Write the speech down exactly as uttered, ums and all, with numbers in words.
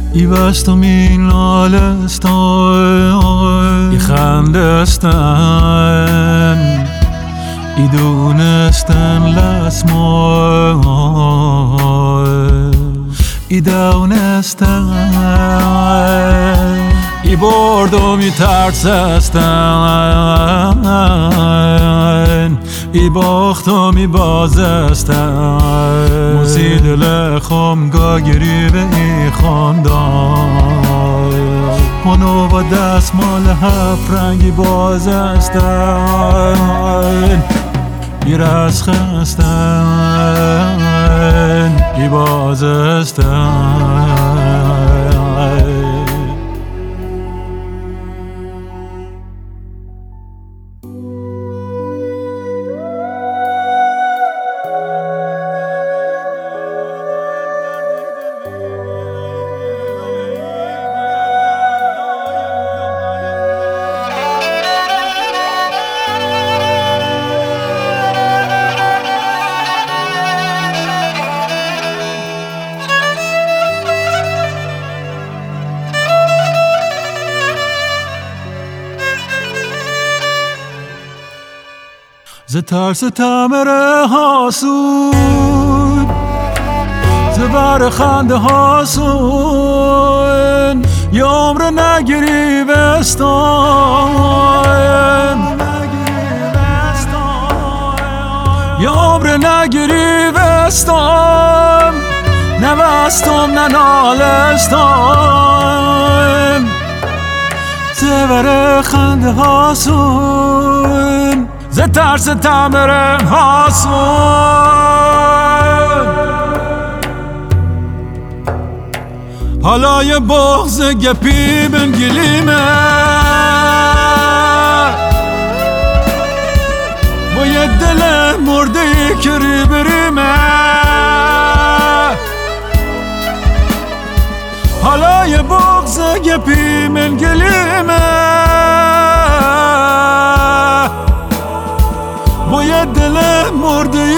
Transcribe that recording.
ای بستم این لالستان، ای خندستن، ای دونستن لسمان، ای دونستن، ای بردم ای ترسستن، ای باختم ای بازستن، موسی دل خم گاگری به ای خاندان، منو با دست مال هفت رنگی بازستن، ای رس خستن، ای بازستن. ز ترس تمره هاسون، ز بر خنده هاسون، یه عمر نگیری بستان، یه عمر نگیری بستان، نوستم نه نالستان، ز بر خنده هاسون، ز ترس تمره هاسون. حالا یه بغض گپی بن گلیمه، با یه دل مرده که ری بریمه، حالا یه بغض گپی من گلیمه، با یه دل مرده